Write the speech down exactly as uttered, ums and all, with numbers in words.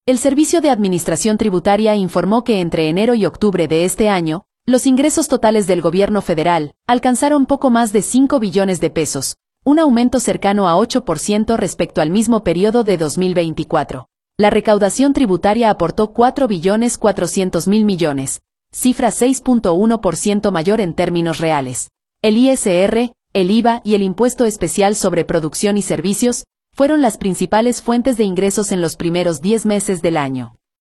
El Servicio de Administración Tributaria informó que entre enero y octubre de este año, los ingresos totales del gobierno federal alcanzaron poco más de cinco billones de pesos, un aumento cercano a ocho por ciento respecto al mismo periodo de dos mil veinticuatro. La recaudación tributaria aportó cuatro billones cuatrocientos mil millones, cifra seis punto uno por ciento mayor en términos reales. El I S R, el I V A y el Impuesto Especial sobre Producción y Servicios fueron las principales fuentes de ingresos en los primeros diez meses del año.